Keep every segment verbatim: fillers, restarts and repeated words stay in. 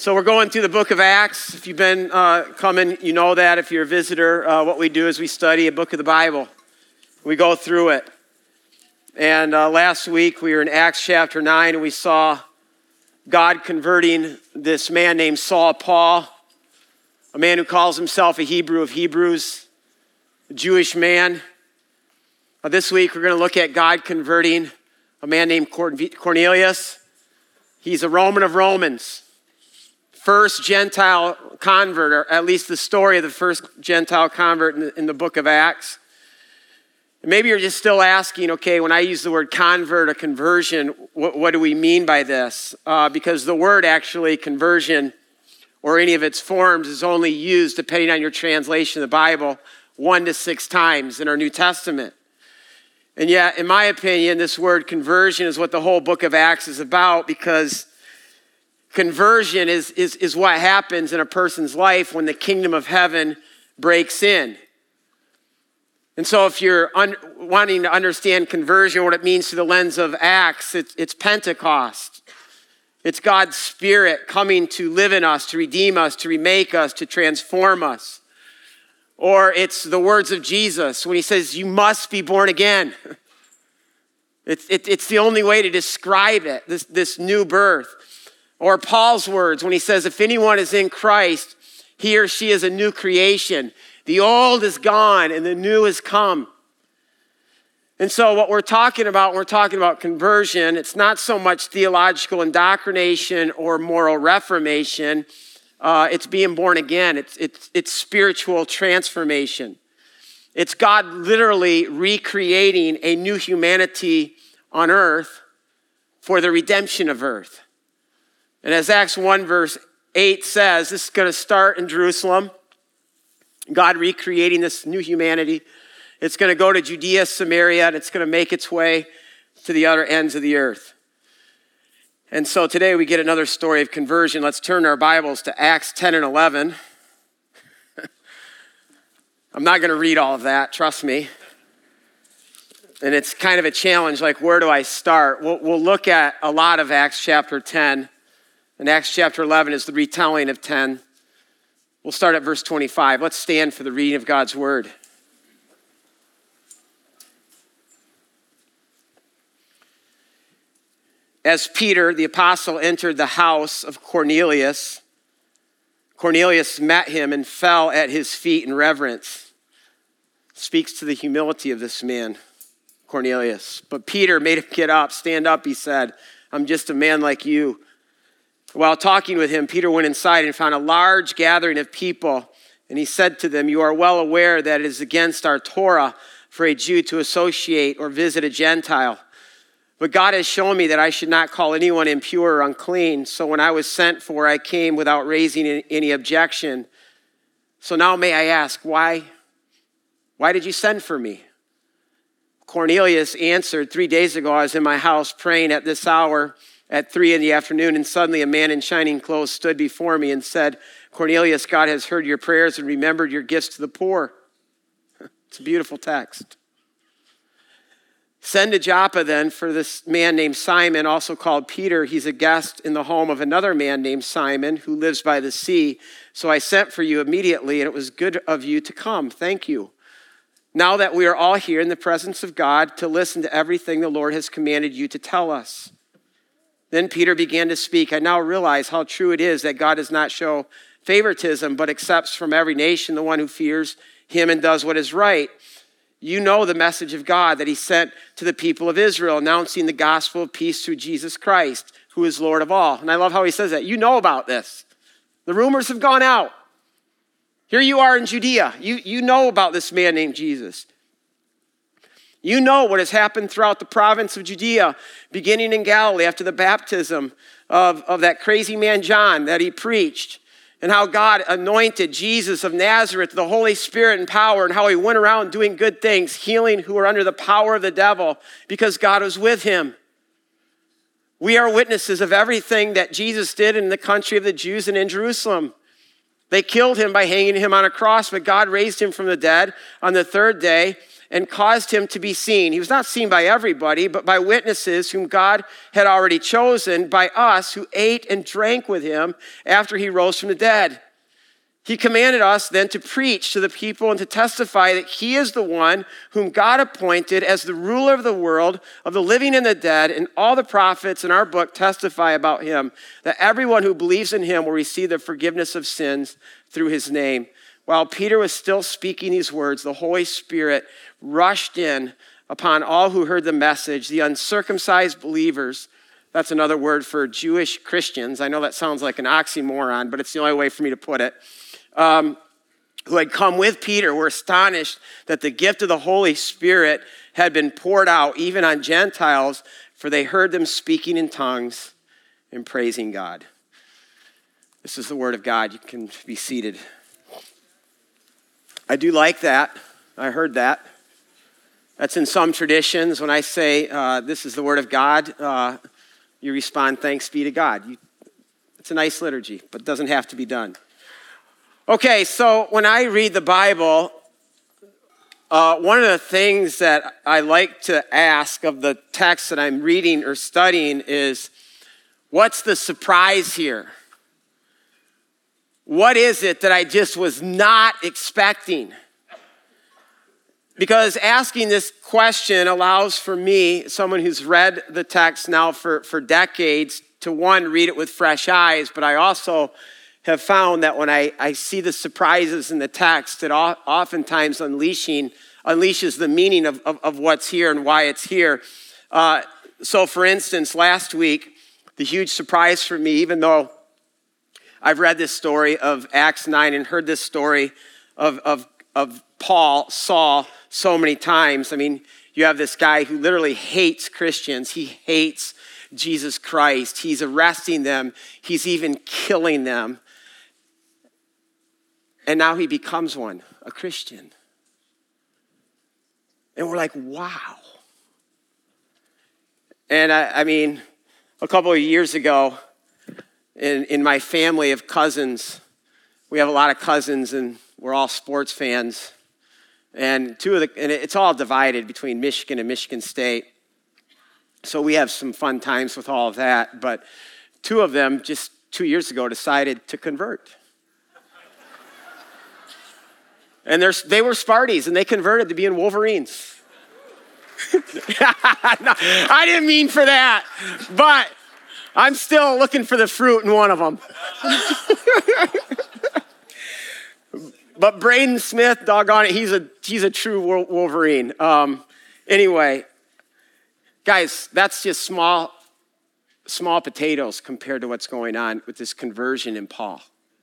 So we're going through the book of Acts. If you've been uh, coming, you know that. If you're a visitor, uh, what we do is we study a book of the Bible. We go through it. And uh, last week we were in Acts chapter nine, and we saw God converting this man named Saul Paul, a man who calls himself a Hebrew of Hebrews, a Jewish man. Uh, this week we're going to look at God converting a man named Cornelius. He's a Roman of Romans. First Gentile convert, or at least the story of the first Gentile convert in the, in the book of Acts. And maybe you're just still asking, okay, when I use the word convert or conversion, what, what do we mean by this? Uh, because the word actually, conversion, or any of its forms, is only used, depending on your translation of the Bible, one to six times in our New Testament. And yet, in my opinion, this word conversion is what the whole book of Acts is about, because conversion is, is, is what happens in a person's life when the kingdom of heaven breaks in. And so if you're un, wanting to understand conversion, what it means through the lens of Acts, it's, it's Pentecost. It's God's Spirit coming to live in us, to redeem us, to remake us, to transform us. Or it's the words of Jesus when he says, you must be born again. It's, it, it's the only way to describe it, this, this new birth. Or Paul's words when he says, if anyone is in Christ, he or she is a new creation. The old is gone and the new has come. And so what we're talking about, when we're talking about conversion, it's not so much theological indoctrination or moral reformation. Uh, it's being born again. It's, it's, it's spiritual transformation. It's God literally recreating a new humanity on earth for the redemption of earth. And as Acts one verse eight says, this is going to start in Jerusalem. God recreating this new humanity. It's going to go to Judea, Samaria, and it's going to make its way to the other ends of the earth. And so today we get another story of conversion. Let's turn our Bibles to Acts ten and eleven. I'm not going to read all of that, trust me. And it's kind of a challenge, like where do I start? We'll, we'll look at a lot of Acts chapter ten. And Acts chapter eleven is the retelling of ten. We'll start at verse twenty-five. Let's stand for the reading of God's word. As Peter, the apostle, entered the house of Cornelius, Cornelius met him and fell at his feet in reverence. Speaks to the humility of this man, Cornelius. But Peter made him get up. Stand up, he said. I'm just a man like you. While talking with him, Peter went inside and found a large gathering of people. And he said to them, you are well aware that it is against our Torah for a Jew to associate or visit a Gentile. But God has shown me that I should not call anyone impure or unclean. So when I was sent for, I came without raising any objection. So now may I ask, why, why did you send for me? Cornelius answered, three days ago I was in my house praying at this hour at three in the afternoon, and suddenly a man in shining clothes stood before me and said, Cornelius, God has heard your prayers and remembered your gifts to the poor. It's a beautiful text. Send to Joppa then for this man named Simon, also called Peter. He's a guest in the home of another man named Simon who lives by the sea. So I sent for you immediately, and it was good of you to come. Thank you. Now that we are all here in the presence of God to listen to everything the Lord has commanded you to tell us. Then Peter began to speak. I now realize how true it is that God does not show favoritism, but accepts from every nation the one who fears him and does what is right. You know the message of God that he sent to the people of Israel, announcing the gospel of peace through Jesus Christ, who is Lord of all. And I love how he says that. You know about this. The rumors have gone out. Here you are in Judea. You, you know about this man named Jesus. You know what has happened throughout the province of Judea, beginning in Galilee after the baptism of, of that crazy man John that he preached, and how God anointed Jesus of Nazareth, the Holy Spirit and power, and how he went around doing good things, healing who were under the power of the devil because God was with him. We are witnesses of everything that Jesus did in the country of the Jews and in Jerusalem. They killed him by hanging him on a cross, but God raised him from the dead on the third day. and caused him to be seen. He was not seen by everybody, but by witnesses whom God had already chosen, by us who ate and drank with him after he rose from the dead. He commanded us then to preach to the people and to testify that he is the one whom God appointed as the ruler of the world, of the living and the dead, and all the prophets in our book testify about him, that everyone who believes in him will receive the forgiveness of sins through his name. While Peter was still speaking these words, the Holy Spirit rushed in upon all who heard the message, the uncircumcised believers. That's another word for Jewish Christians. I know that sounds like an oxymoron, but it's the only way for me to put it. Um, who had come with Peter were astonished that the gift of the Holy Spirit had been poured out even on Gentiles, for they heard them speaking in tongues and praising God. This is the word of God. You can be seated. I do like that. I heard that. That's in some traditions. When I say uh, this is the word of God, uh, you respond, thanks be to God. You, it's a nice liturgy, but it doesn't have to be done. Okay, so when I read the Bible, uh, one of the things that I like to ask of the text that I'm reading or studying is, what's the surprise here? What is it that I just was not expecting? Because asking this question allows for me, someone who's read the text now for, for decades, to one, read it with fresh eyes, but I also have found that when I, I see the surprises in the text, it oftentimes unleashing, unleashes the meaning of, of, of what's here and why it's here. Uh, so for instance, last week, the huge surprise for me, even though I've read this story of Acts nine and heard this story of, of, of Paul, Saul, so many times. I mean, you have this guy who literally hates Christians. He hates Jesus Christ. He's arresting them. He's even killing them. And now he becomes one, a Christian. And we're like, wow. And I, I mean, a couple of years ago, in, in my family of cousins, we have a lot of cousins and we're all sports fans. And two of the, and it's all divided between Michigan and Michigan State. So we have some fun times with all of that. But two of them just two years ago decided to convert. And they were Sparties, and they converted to being Wolverines. No, I didn't mean for that, but I'm still looking for the fruit in one of them. But Braden Smith, doggone it, he's a he's a true Wolverine. Um, anyway, guys, that's just small, small potatoes compared to what's going on with this conversion in Paul.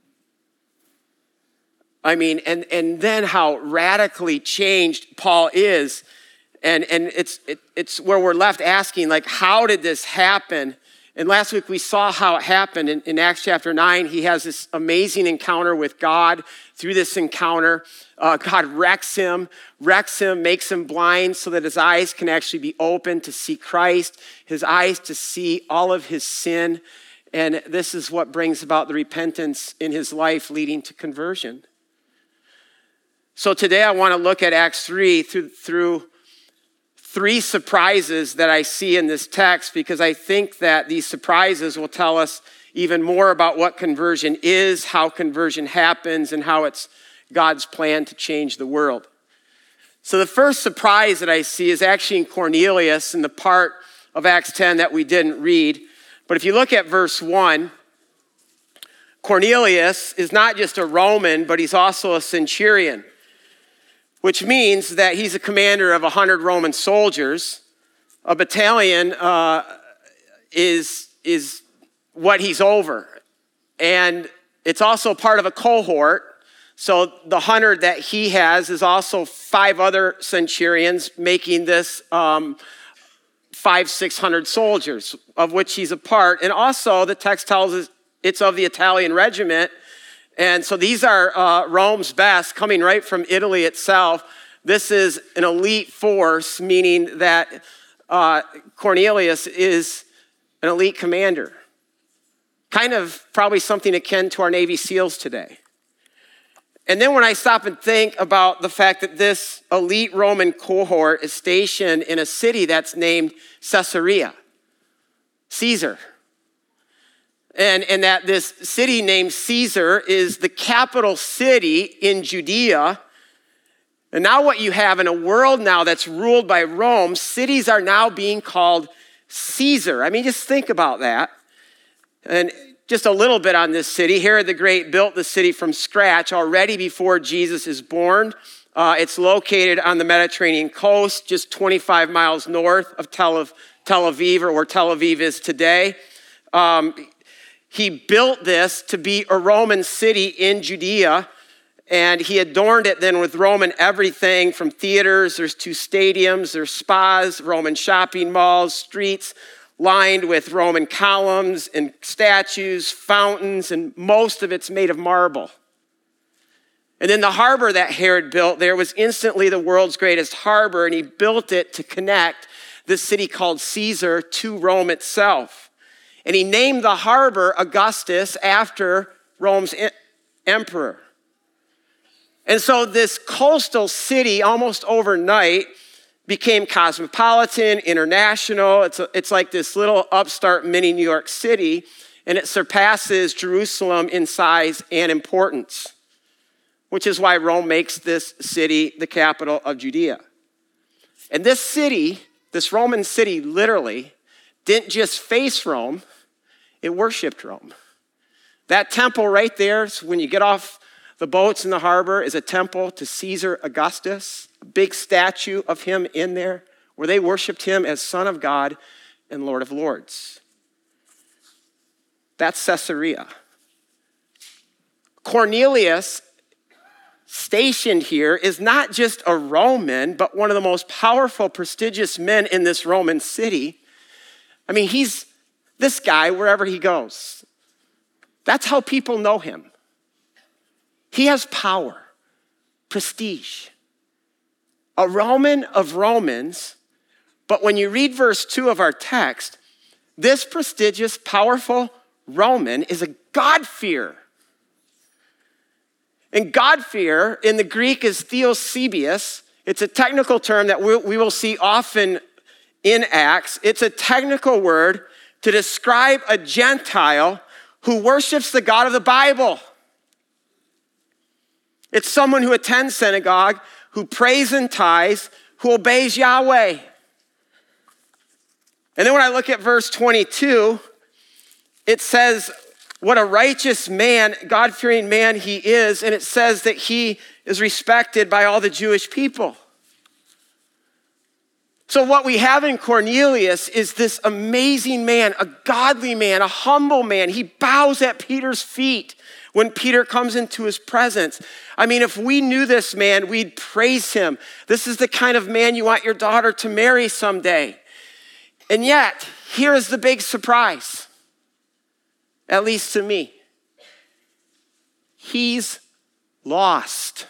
I mean, and, and then how radically changed Paul is. And, and it's, it, it's where we're left asking, like, how did this happen? And last week we saw how it happened. In, in Acts chapter nine, he has this amazing encounter with God. Through this encounter, uh, God wrecks him, wrecks him, makes him blind so that his eyes can actually be open to see Christ, his eyes to see all of his sin. And this is what brings about the repentance in his life leading to conversion. So today I want to look at Acts three through, through three surprises that I see in this text, because I think that these surprises will tell us even more about what conversion is, how conversion happens, and how it's God's plan to change the world. So the first surprise that I see is actually in Cornelius, in the part of Acts ten that we didn't read. But if you look at verse one, Cornelius is not just a Roman, but he's also a centurion, which means that he's a commander of one hundred Roman soldiers. A battalion uh, is, is what he's over. And it's also part of a cohort. So the one hundred that he has is also five other centurions, making this um, five, six hundred soldiers, of which he's a part. And also the text tells us it's of the Italian regiment. And so these are uh, Rome's best, coming right from Italy itself. This is an elite force, meaning that uh, Cornelius is an elite commander. Kind of probably something akin to our Navy SEALs today. And then when I stop and think about the fact that this elite Roman cohort is stationed in a city that's named Caesarea, Caesar. And, and that this city named Caesar is the capital city in Judea. And now what you have in a world now that's ruled by Rome, cities are now being called Caesar. I mean, just think about that. And just a little bit on this city. Herod the Great built the city from scratch already before Jesus is born. Uh, it's located on the Mediterranean coast, just twenty-five miles north of Tel Aviv, or where Tel Aviv is today. Um, he built this to be a Roman city in Judea, and he adorned it then with Roman everything from theaters, there's two stadiums, there's spas, Roman shopping malls, streets lined with Roman columns and statues, fountains, and most of it's made of marble. And then the harbor that Herod built there was instantly the world's greatest harbor, and he built it to connect this city called Caesar to Rome itself. And he named the harbor Augustus after Rome's emperor. And so this coastal city, almost overnight, became cosmopolitan, international. It's, a, it's like this little upstart mini New York City, and it surpasses Jerusalem in size and importance, which is why Rome makes this city the capital of Judea. And this city, this Roman city, literally didn't just face Rome, it worshiped Rome. That temple right there, so when you get off the boats in the harbor, is a temple to Caesar Augustus, a big statue of him in there, where they worshiped him as Son of God and Lord of Lords. That's Caesarea. Cornelius, stationed here, is not just a Roman, but one of the most powerful, prestigious men in this Roman city. I mean, he's this guy wherever he goes. That's how people know him. He has power, prestige. A Roman of Romans, but when you read verse two of our text, this prestigious, powerful Roman is a God-fearer. And God-fear in the Greek is theosebios. It's a technical term that we, we will see often in Acts. It's a technical word to describe a Gentile who worships the God of the Bible. It's someone who attends synagogue, who prays and tithes, who obeys Yahweh. And then when I look at verse twenty-two, it says what a righteous man, God-fearing man he is, and it says that he is respected by all the Jewish people. So what we have in Cornelius is this amazing man, a godly man, a humble man. He bows at Peter's feet when Peter comes into his presence. I mean, if we knew this man, we'd praise him. This is the kind of man you want your daughter to marry someday. And yet, here's the big surprise, at least to me. He's lost.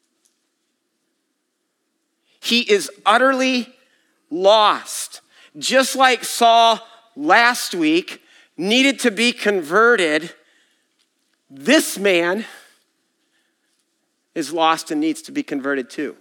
He is utterly lost. Just like Saul last week needed to be converted, this man is lost and needs to be converted too.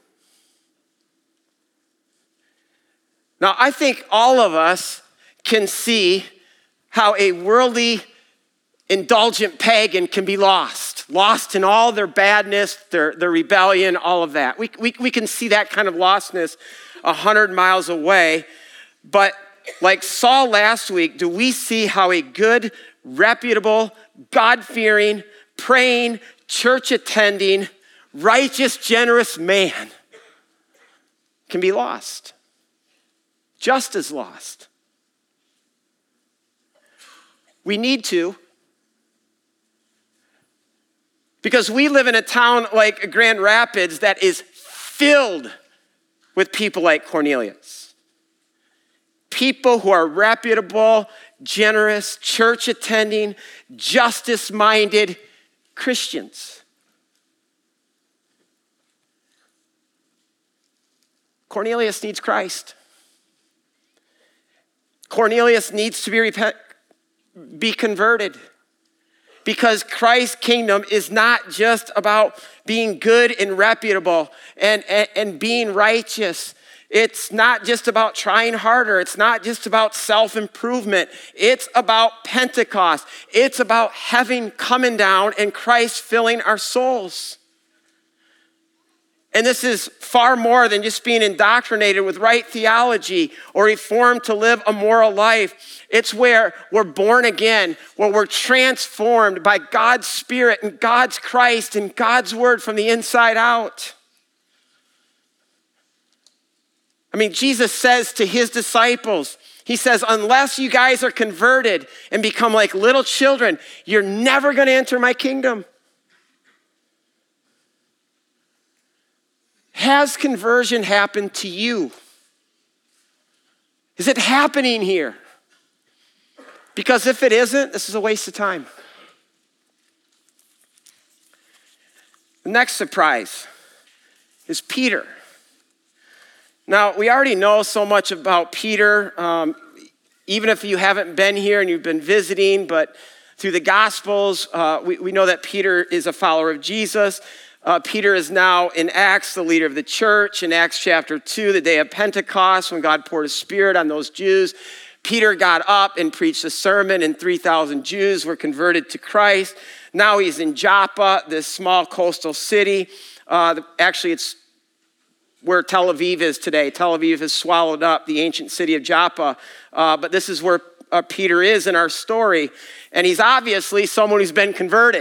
Now, I think all of us can see how a worldly, indulgent pagan can be lost. Lost in all their badness, their, their rebellion, all of that. We, we, we can see that kind of lostness a hundred miles away. But like Saul last week, do we see how a good, reputable, God-fearing, praying, church-attending, righteous, generous man can be lost? Just as lost. We need to, because we live in a town like Grand Rapids that is filled with people like Cornelius. People who are reputable, generous, church-attending, justice-minded Christians. Cornelius needs Christ. Cornelius needs to be repent, be converted. because Christ's kingdom is not just about being good and reputable and, and, and being righteous. It's not just about trying harder. It's not just about self-improvement. It's about Pentecost. It's about heaven coming down and Christ filling our souls. And this is far more than just being indoctrinated with right theology or reformed to live a moral life. It's where we're born again, where we're transformed by God's Spirit and God's Christ and God's Word from the inside out. I mean, Jesus says to his disciples, he says, unless you guys are converted and become like little children, you're never going to enter my kingdom. Has conversion happened to you? Is it happening here? Because if it isn't, this is a waste of time. The next surprise is Peter. Now, we already know so much about Peter, um, even if you haven't been here and you've been visiting, but through the Gospels, uh, we, we know that Peter is a follower of Jesus. Uh, Peter is now in Acts, the leader of the church. In Acts chapter two, the day of Pentecost, when God poured his Spirit on those Jews, Peter got up and preached a sermon, and three thousand Jews were converted to Christ. Now he's in Joppa, this small coastal city. Uh, actually, it's where Tel Aviv is today. Tel Aviv has swallowed up the ancient city of Joppa. Uh, but this is where uh, Peter is in our story. And he's obviously someone who's been converted.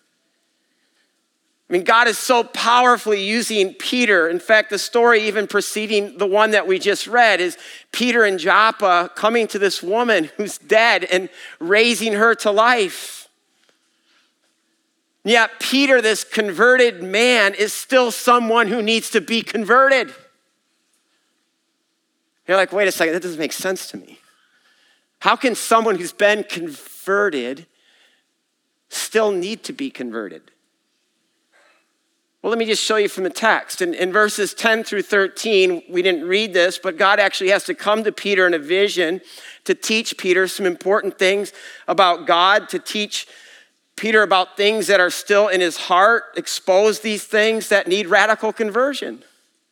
I mean, God is so powerfully using Peter. In fact, the story even preceding the one that we just read is Peter in Joppa coming to this woman who's dead and raising her to life. Yet Peter, this converted man, is still someone who needs to be converted. You're like, wait a second, that doesn't make sense to me. How can someone who's been converted still need to be converted? Well, let me just show you from the text. In, in verses ten through thirteen, we didn't read this, but God actually has to come to Peter in a vision to teach Peter some important things about God, to teach Peter about things that are still in his heart, expose these things that need radical conversion.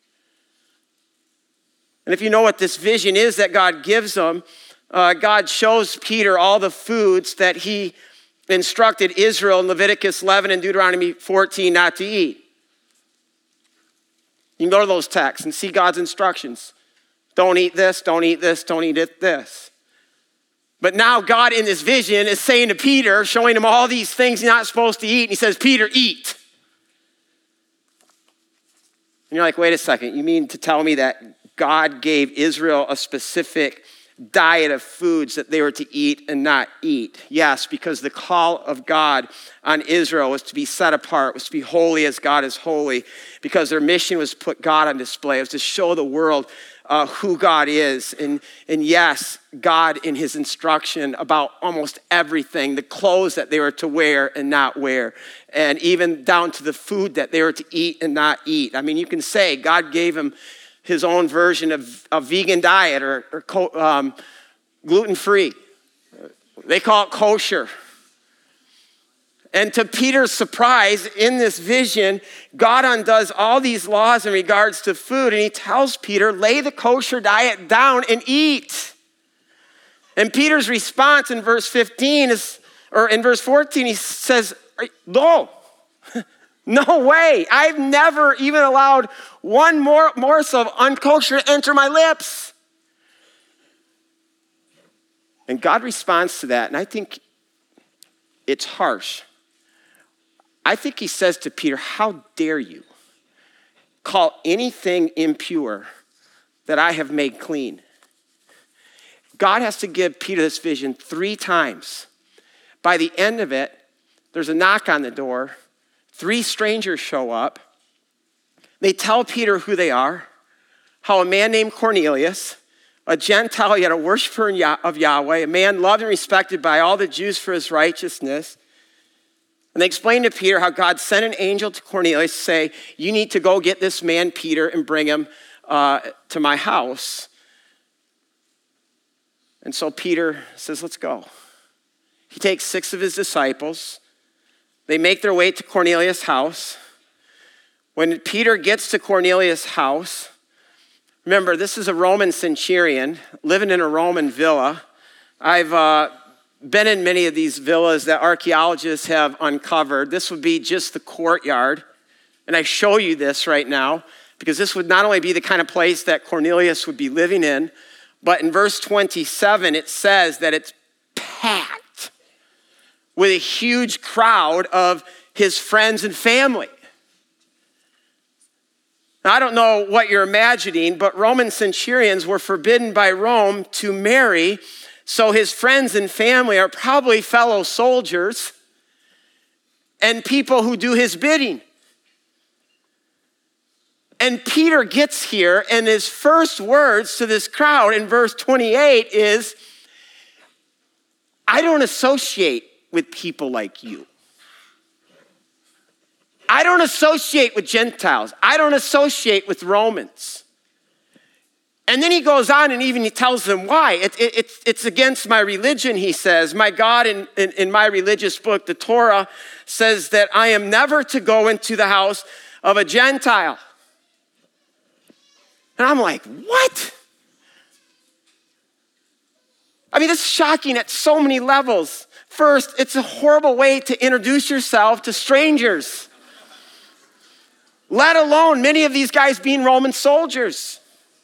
And if you know what this vision is that God gives him, uh, God shows Peter all the foods that he instructed Israel in Leviticus eleven and Deuteronomy fourteen not to eat. You can go to those texts and see God's instructions. Don't eat this, don't eat this, don't eat it, this. But now God in this vision is saying to Peter, showing him all these things he's not supposed to eat. And he says, Peter, eat. And you're like, wait a second. You mean to tell me that God gave Israel a specific diet of foods that they were to eat and not eat? Yes, because the call of God on Israel was to be set apart, was to be holy as God is holy, because their mission was to put God on display. It was to show the world Uh, who God is. And, and yes, God in his instruction about almost everything, the clothes that they were to wear and not wear, and even down to the food that they were to eat and not eat. I mean, you can say God gave him his own version of a vegan diet or, or um, gluten-free. They call it kosher. And to Peter's surprise, in this vision, God undoes all these laws in regards to food, and he tells Peter, lay the kosher diet down and eat. And Peter's response in verse fifteen is, or in verse fourteen, he says, no, no way. I've never even allowed one more morsel of unkosher to enter my lips. And God responds to that, and I think it's harsh. I think he says to Peter, how dare you call anything impure that I have made clean? God has to give Peter this vision three times. By the end of it, there's a knock on the door. Three strangers show up. They tell Peter who they are, how a man named Cornelius, a Gentile yet a worshiper of Yahweh, a man loved and respected by all the Jews for his righteousness. And they explained to Peter how God sent an angel to Cornelius to say, you need to go get this man, Peter, and bring him uh, to my house. And so Peter says, let's go. He takes six of his disciples, They make their way to Cornelius' house. When Peter gets to Cornelius' house, remember, this is a Roman centurion living in a Roman villa. I've uh, been in many of these villas that archaeologists have uncovered. This would be just the courtyard. And I show you this right now because this would not only be the kind of place that Cornelius would be living in, but in verse twenty-seven, it says that it's packed with a huge crowd of his friends and family. Now, I don't know what you're imagining, but Roman centurions were forbidden by Rome to marry, so his friends and family are probably fellow soldiers and people who do his bidding. And Peter gets here, and his first words to this crowd in verse twenty-eight is, I don't associate with people like you. I don't associate with Gentiles. I don't associate with Romans. And then he goes on and even he tells them why. It, it, it's, it's against my religion, he says. My God in, in, in my religious book, the Torah, says that I am never to go into the house of a Gentile. And I'm like, what? I mean, this is shocking at so many levels. First, it's a horrible way to introduce yourself to strangers. Let alone many of these guys being Roman soldiers.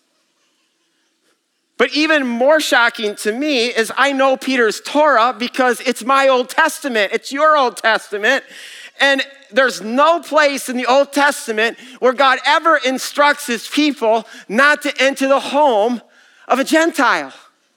But even more shocking to me is I know Peter's Torah because it's my Old Testament. It's your Old Testament. And there's no place in the Old Testament where God ever instructs his people not to enter the home of a Gentile.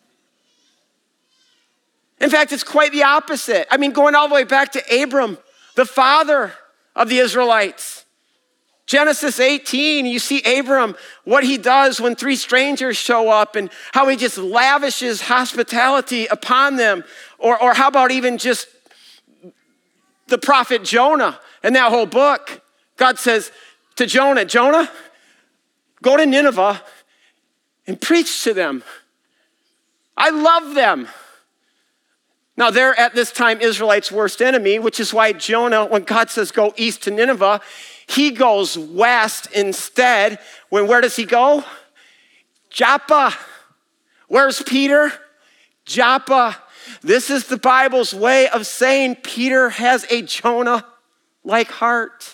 In fact, it's quite the opposite. I mean, going all the way back to Abram, the father of the Israelites. Genesis eighteen, you see Abram, what he does when three strangers show up and how he just lavishes hospitality upon them. Or, or how about even just the prophet Jonah and that whole book. God says to Jonah, Jonah, go to Nineveh and preach to them. I love them. Now they're at this time Israelites' worst enemy, which is why Jonah, when God says go east to Nineveh, he goes west instead. When where does he go? Joppa. Where's Peter? Joppa. This is the Bible's way of saying Peter has a Jonah-like heart.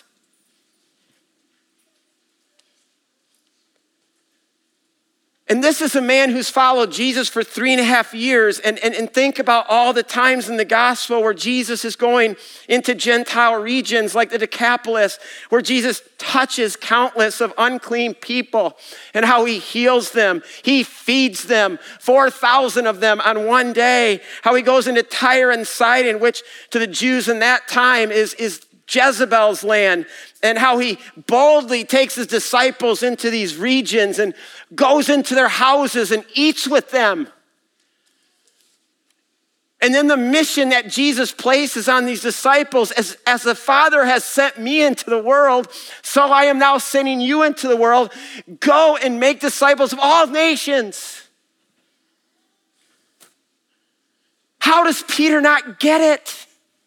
And this is a man who's followed Jesus for three and a half years. And, and, and think about all the times in the gospel where Jesus is going into Gentile regions like the Decapolis, where Jesus touches countless of unclean people and how he heals them. He feeds them, four thousand of them on one day. How he goes into Tyre and Sidon, which to the Jews in that time is, is Jezebel's land, and how he boldly takes his disciples into these regions and goes into their houses and eats with them. And then the mission that Jesus places on these disciples, as, as the Father has sent me into the world, so I am now sending you into the world. Go and make disciples of all nations. How does Peter not get it?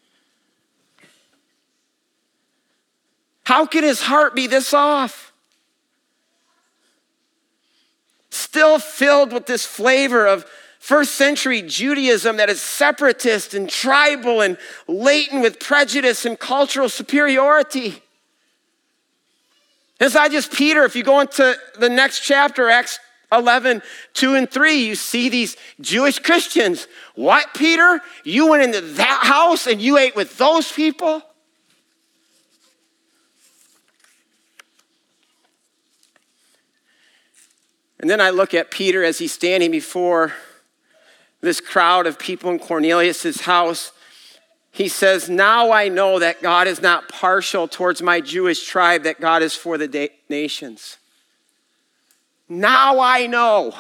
How can his heart be this off? Still filled with this flavor of first century Judaism that is separatist and tribal and laden with prejudice and cultural superiority. It's not just Peter. If you go into the next chapter, Acts eleven, two and three, you see these Jewish Christians. What, Peter? You went into that house and you ate with those people? And then I look at Peter as he's standing before this crowd of people in Cornelius' house. He says, now I know that God is not partial towards my Jewish tribe, that God is for the da- nations. Now I know.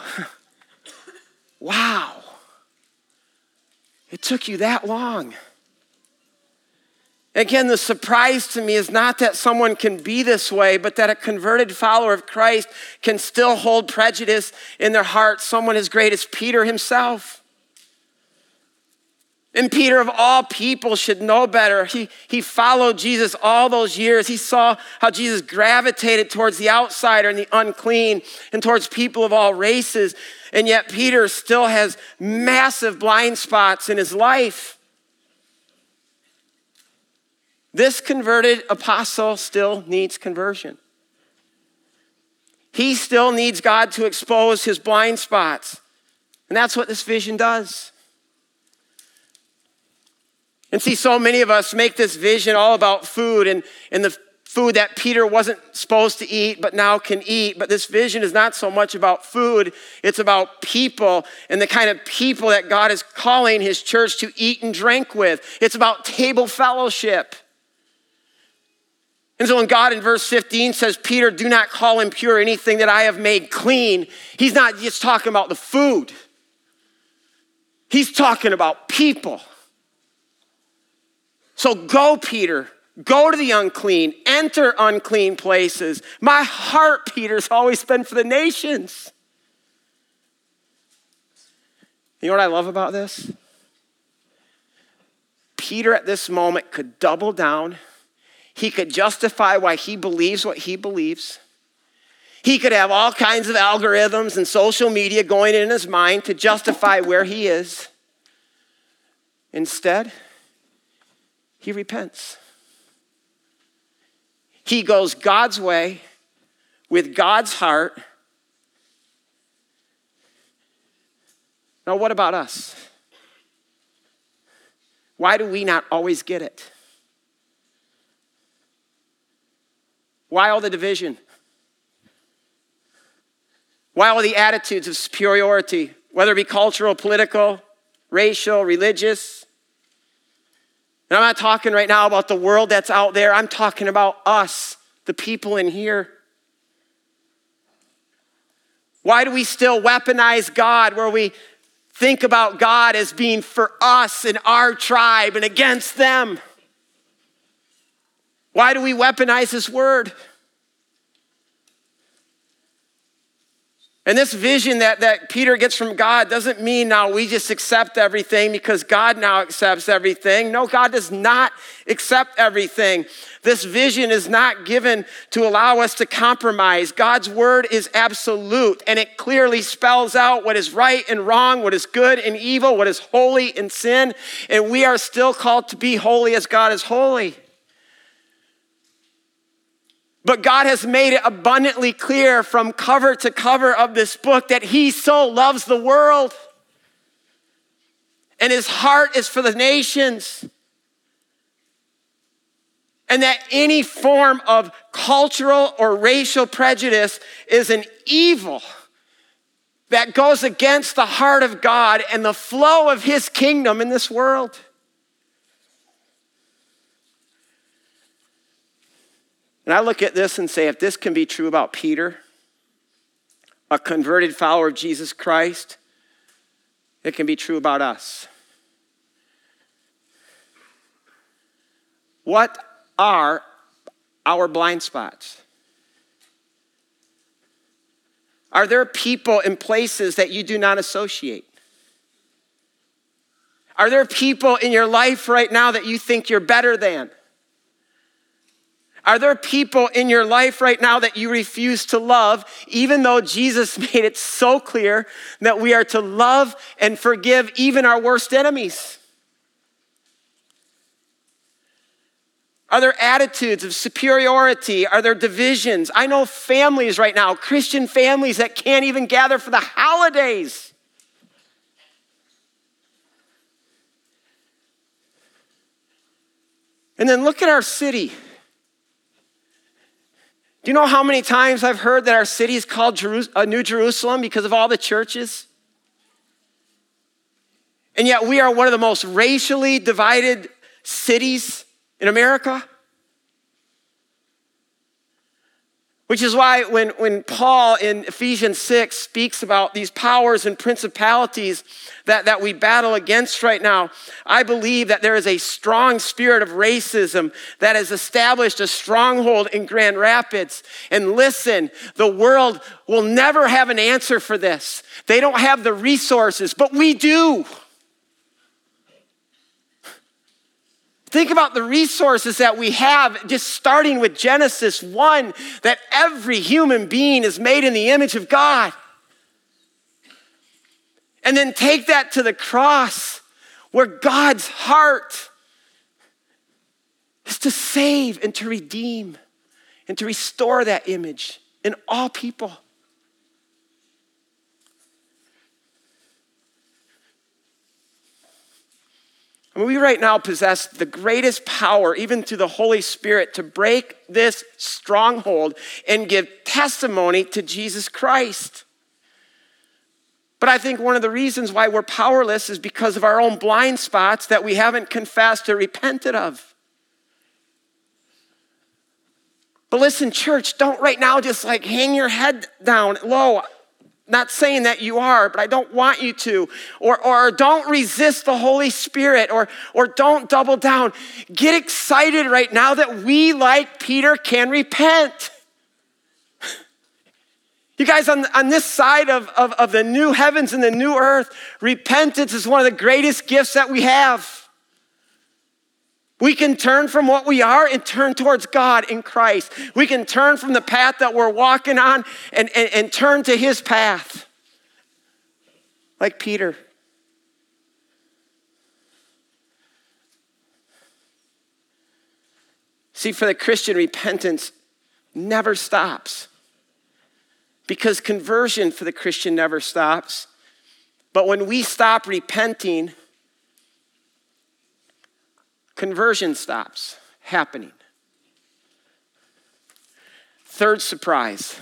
Wow. It took you that long. Again, the surprise to me is not that someone can be this way, but that a converted follower of Christ can still hold prejudice in their heart, someone as great as Peter himself. And Peter, of all people, should know better. He, he followed Jesus all those years. He saw how Jesus gravitated towards the outsider and the unclean and towards people of all races. And yet Peter still has massive blind spots in his life. This converted apostle still needs conversion. He still needs God to expose his blind spots. And that's what this vision does. And see, so many of us make this vision all about food and, and the food that Peter wasn't supposed to eat but now can eat. But this vision is not so much about food. It's about people and the kind of people that God is calling his church to eat and drink with. It's about table fellowship. And so when God in verse fifteen says, Peter, do not call impure anything that I have made clean, he's not just talking about the food. He's talking about people. So go, Peter, go to the unclean, enter unclean places. My heart, Peter's always been for the nations. You know what I love about this? Peter at this moment could double down. He could justify why he believes what he believes. He could have all kinds of algorithms and social media going in his mind to justify where he is. Instead, he repents. He goes God's way with God's heart. Now, what about us? Why do we not always get it? Why all the division? Why all the attitudes of superiority, whether it be cultural, political, racial, religious? And I'm not talking right now about the world that's out there. I'm talking about us, the people in here. Why do we still weaponize God where we think about God as being for us and our tribe and against them? Why do we weaponize his word? And this vision that, that Peter gets from God doesn't mean now we just accept everything because God now accepts everything. No, God does not accept everything. This vision is not given to allow us to compromise. God's word is absolute, and it clearly spells out what is right and wrong, what is good and evil, what is holy and sin, and we are still called to be holy as God is holy. But God has made it abundantly clear from cover to cover of this book that he so loves the world. And his heart is for the nations. And that any form of cultural or racial prejudice is an evil that goes against the heart of God and the flow of his kingdom in this world. And I look at this and say, if this can be true about Peter, a converted follower of Jesus Christ, it can be true about us. What are our blind spots? Are there people in places that you do not associate? Are there people in your life right now that you think you're better than? Are there people in your life right now that you refuse to love, even though Jesus made it so clear that we are to love and forgive even our worst enemies? Are there attitudes of superiority? Are there divisions? I know families right now, Christian families that can't even gather for the holidays. And then look at our city. Do you know how many times I've heard that our city is called Jeru- uh, New Jerusalem because of all the churches? And yet we are one of the most racially divided cities in America. Which is why when, when Paul in Ephesians six speaks about these powers and principalities that, that we battle against right now, I believe that there is a strong spirit of racism that has established a stronghold in Grand Rapids. And listen, the world will never have an answer for this. They don't have the resources, but we do. Think about the resources that we have, just starting with Genesis one, that every human being is made in the image of God. And then take that to the cross, where God's heart is to save and to redeem and to restore that image in all people. I mean, we right now possess the greatest power, even through the Holy Spirit, to break this stronghold and give testimony to Jesus Christ. But I think one of the reasons why we're powerless is because of our own blind spots that we haven't confessed or repented of. But listen, church, don't right now just like hang your head down low. Not saying that you are, but I don't want you to. Or, or don't resist the Holy Spirit, or, or don't double down. Get excited right now that we, like Peter, can repent. You guys, on, on this side of, of, of the new heavens and the new earth, repentance is one of the greatest gifts that we have. We can turn from what we are and turn towards God in Christ. We can turn from the path that we're walking on and, and, and turn to his path. Like Peter. See, for the Christian, repentance never stops. Because conversion for the Christian never stops. But when we stop repenting, conversion stops happening. Third surprise.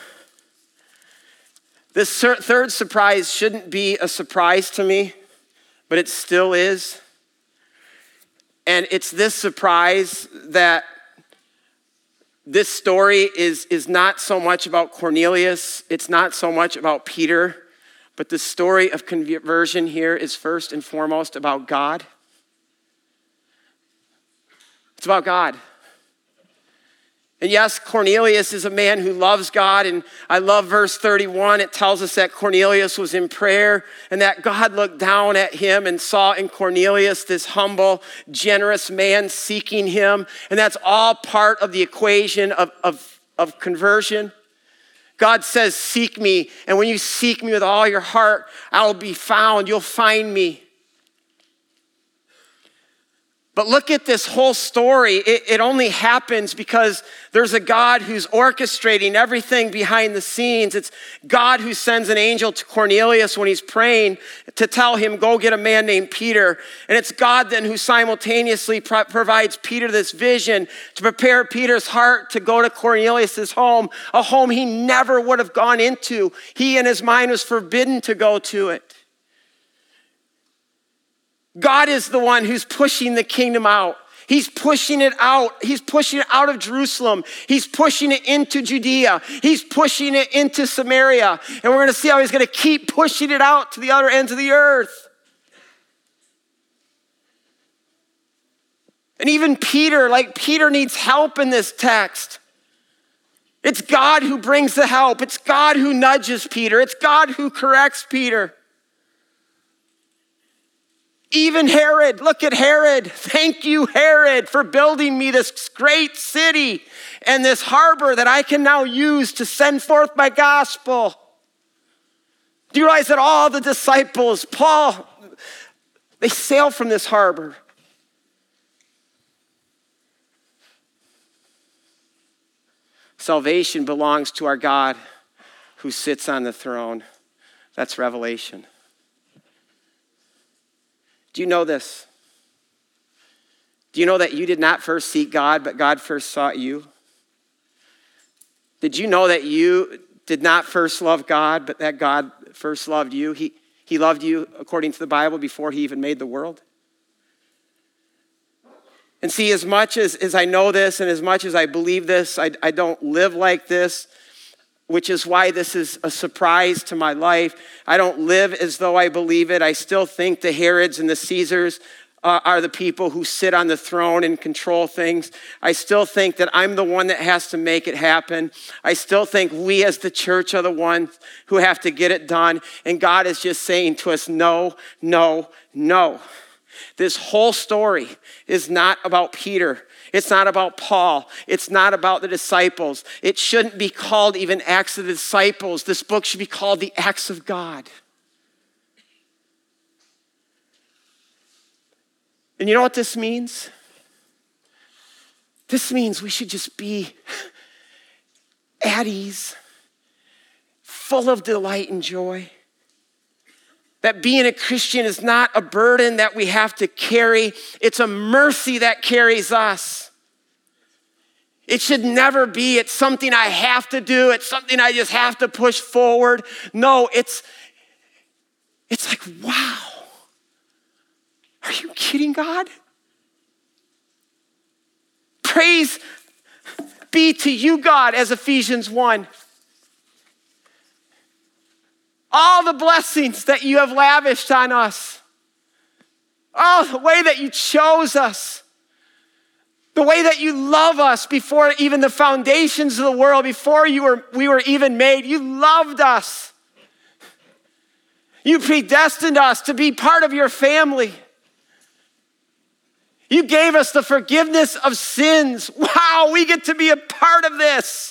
This third surprise shouldn't be a surprise to me, but it still is. And it's this surprise that this story is, is not so much about Cornelius. It's not so much about Peter, but the story of conversion here is first and foremost about God. It's about God. And yes, Cornelius is a man who loves God. And I love verse thirty-one. It tells us that Cornelius was in prayer and that God looked down at him and saw in Cornelius this humble, generous man seeking him. And that's all part of the equation of, of, of conversion. God says, seek me. And when you seek me with all your heart, I will be found. You'll find me. But look at this whole story. It, it only happens because there's a God who's orchestrating everything behind the scenes. It's God who sends an angel to Cornelius when he's praying to tell him, go get a man named Peter. And it's God then who simultaneously pro- provides Peter this vision to prepare Peter's heart to go to Cornelius' home, a home he never would have gone into. He in his mind was forbidden to go to it. God is the one who's pushing the kingdom out. He's pushing it out. He's pushing it out of Jerusalem. He's pushing it into Judea. He's pushing it into Samaria. And we're going to see how he's going to keep pushing it out to the other ends of the earth. And even Peter, like Peter needs help in this text. It's God who brings the help. It's God who nudges Peter. It's God who corrects Peter. Even Herod, look at Herod. Thank you, Herod, for building me this great city and this harbor that I can now use to send forth my gospel. Do you realize that all the disciples, Paul, they sail from this harbor? Salvation belongs to our God who sits on the throne. That's Revelation. Do you know this? Do you know that you did not first seek God, but God first sought you? Did you know that you did not first love God, but that God first loved you? He, he loved you, according to the Bible, before he even made the world. And see, as much as, as I know this and as much as I believe this, I, I don't live like this, which is why this is a surprise to my life. I don't live as though I believe it. I still think the Herods and the Caesars uh, are the people who sit on the throne and control things. I still think that I'm the one that has to make it happen. I still think we as the church are the ones who have to get it done. And God is just saying to us, no, no, no. This whole story is not about Peter. It's not about Paul. It's not about the disciples. It shouldn't be called even Acts of the Disciples. This book should be called the Acts of God. And you know what this means? This means we should just be at ease, full of delight and joy. That being a Christian is not a burden that we have to carry. It's a mercy that carries us. It should never be, it's something I have to do. It's something I just have to push forward. No, it's, it's like, wow. Are you kidding, God? Praise be to you, God, as Ephesians one. All the blessings that you have lavished on us. Oh, the way that you chose us. The way that you love us before even the foundations of the world, before you were, we were even made. You loved us. You predestined us to be part of your family. You gave us the forgiveness of sins. Wow, we get to be a part of this.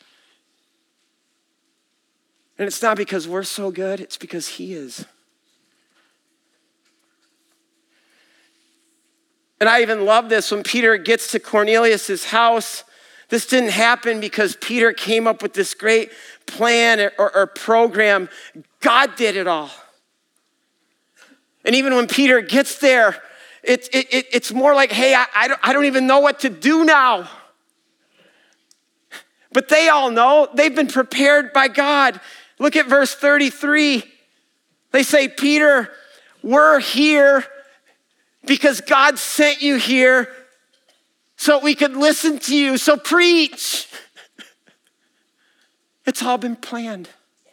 And it's not because we're so good, it's because he is. And I even love this when Peter gets to Cornelius' house. This didn't happen because Peter came up with this great plan or, or, or program. God did it all. And even when Peter gets there, It, it, it's more like, hey, I, I, don't, I don't even know what to do now. But they all know. They've been prepared by God. Look at verse thirty-three. They say, Peter, we're here because God sent you here so we could listen to you. So preach. It's all been planned.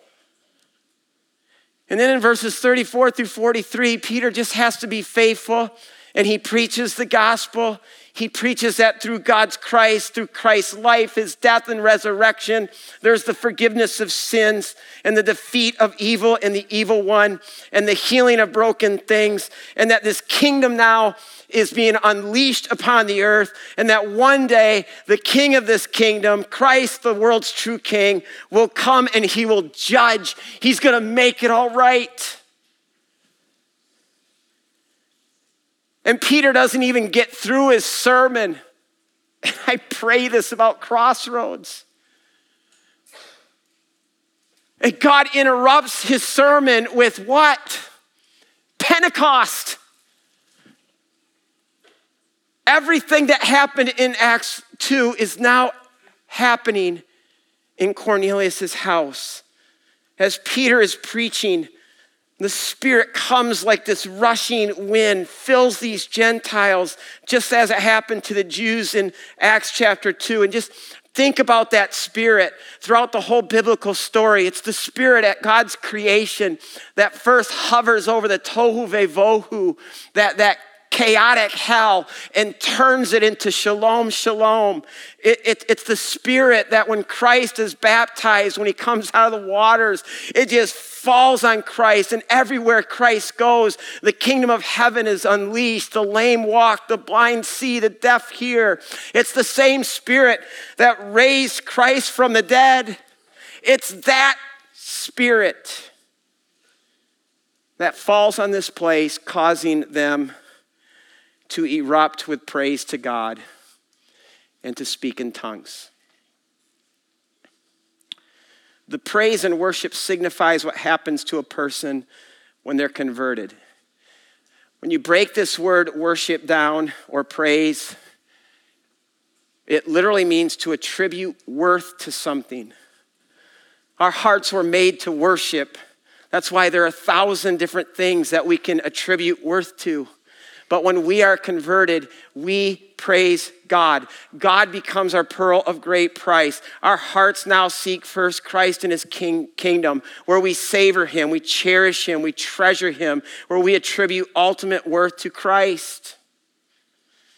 And then in verses thirty-four through forty-three, Peter just has to be faithful. And he preaches the gospel. He preaches that through God's Christ, through Christ's life, his death and resurrection, there's the forgiveness of sins and the defeat of evil and the evil one and the healing of broken things, and that this kingdom now is being unleashed upon the earth, and that one day the king of this kingdom, Christ, the world's true king, will come and he will judge. He's going to make it all right. And Peter doesn't even get through his sermon. And I pray this about Crossroads. And God interrupts his sermon with what? Pentecost. Everything that happened in Acts two is now happening in Cornelius' house. As Peter is preaching, the Spirit comes like this rushing wind, fills these Gentiles, just as it happened to the Jews in Acts chapter two. And just think about that Spirit throughout the whole biblical story. It's the Spirit at God's creation that first hovers over the tohu vevohu, that, that chaotic hell, and turns it into shalom, shalom. It, it, it's the Spirit that when Christ is baptized, when he comes out of the waters, it just falls on Christ, and everywhere Christ goes, the kingdom of heaven is unleashed. The lame walk, the blind see, the deaf hear. It's the same Spirit that raised Christ from the dead. It's that Spirit that falls on this place, causing them to erupt with praise to God and to speak in tongues. The praise and worship signifies what happens to a person when they're converted. When you break this word worship down or praise, it literally means to attribute worth to something. Our hearts were made to worship. That's why there are a thousand different things that we can attribute worth to. But when we are converted, we praise God. God becomes our pearl of great price. Our hearts now seek first Christ and his king, kingdom, where we savor him, we cherish him, we treasure him, where we attribute ultimate worth to Christ.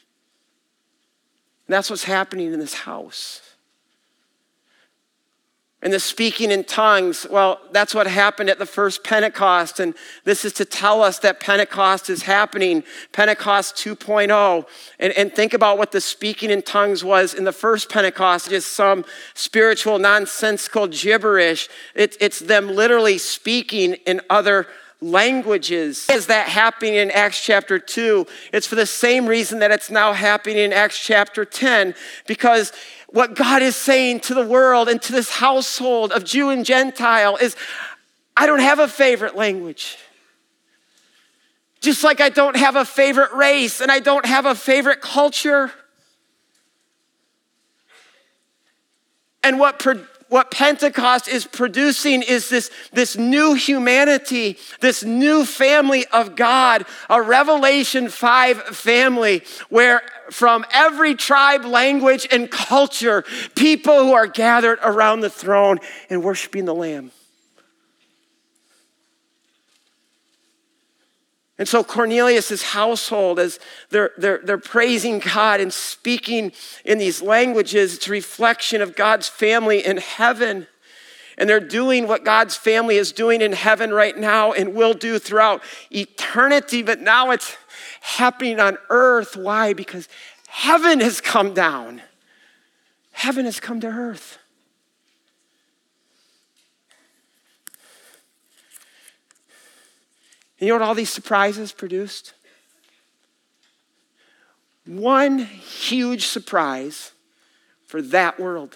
And that's what's happening in this house. And the speaking in tongues, well, that's what happened at the first Pentecost. And this is to tell us that Pentecost is happening, Pentecost two point oh. And, and think about what the speaking in tongues was in the first Pentecost, just some spiritual, nonsensical gibberish. It, it's them literally speaking in other languages. Is that happening in Acts chapter two? It's for the same reason that it's now happening in Acts chapter ten, because what God is saying to the world and to this household of Jew and Gentile is, I don't have a favorite language. Just like I don't have a favorite race and I don't have a favorite culture. And what pro- what Pentecost is producing is this, this new humanity, this new family of God, a Revelation five family where from every tribe, language, and culture, people who are gathered around the throne and worshiping the Lamb. And so Cornelius' household, as they're, they're, they're praising God and speaking in these languages, it's a reflection of God's family in heaven. And they're doing what God's family is doing in heaven right now and will do throughout eternity. But now it's happening on earth. Why? Because heaven has come down. Heaven has come to earth. You know what all these surprises produced? One huge surprise for that world.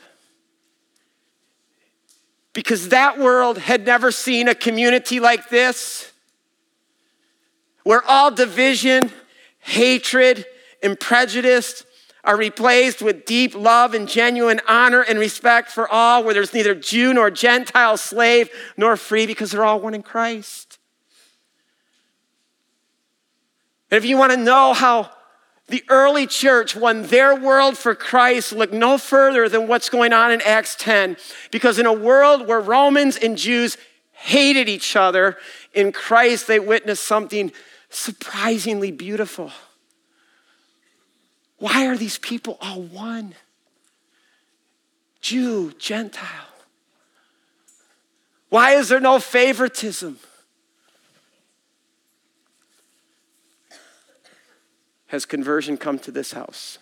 Because that world had never seen a community like this, where all division, hatred, and prejudice are replaced with deep love and genuine honor and respect for all, where there's neither Jew nor Gentile, slave nor free, because they're all one in Christ. And if you want to know how the early church won their world for Christ, look no further than what's going on in Acts ten. Because in a world where Romans and Jews hated each other, in Christ they witnessed something surprisingly beautiful. Why are these people all one? Jew, Gentile. Why is there no favoritism? Has conversion come to this house?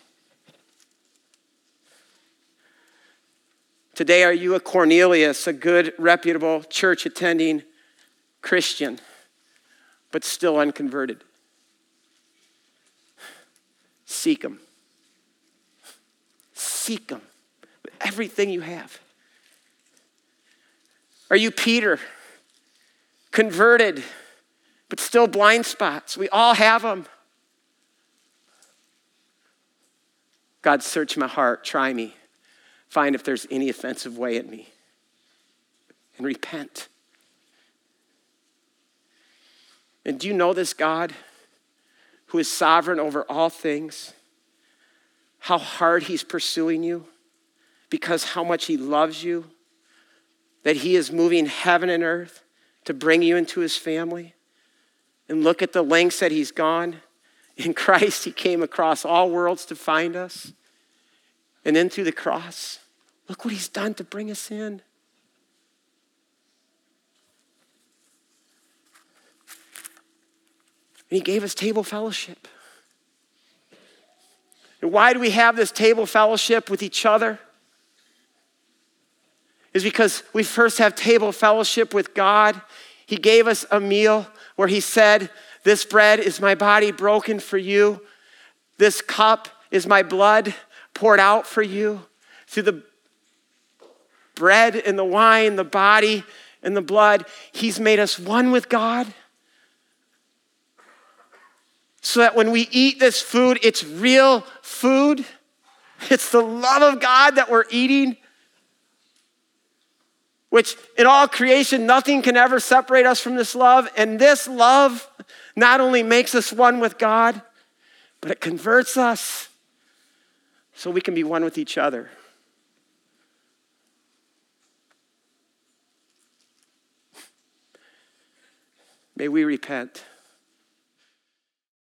Today, are you a Cornelius, a good, reputable, church-attending Christian, but still unconverted? Seek him. Seek him with everything you have. Are you Peter, converted, but still blind spots? We all have them. God, search my heart, try me, find if there's any offensive way in me, and repent. And do you know this God who is sovereign over all things? How hard he's pursuing you, because how much he loves you, that he is moving heaven and earth to bring you into his family. And look at the lengths that he's gone. In Christ, he came across all worlds to find us. And then through the cross, look what he's done to bring us in. And he gave us table fellowship. And why do we have this table fellowship with each other? Is because we first have table fellowship with God. He gave us a meal where he said, this bread is my body broken for you. This cup is my blood poured out for you. Through the bread and the wine, the body and the blood, he's made us one with God. So that when we eat this food, it's real food. It's the love of God that we're eating. Which in all creation, nothing can ever separate us from this love. And this love not only makes us one with God, but it converts us so we can be one with each other. May we repent.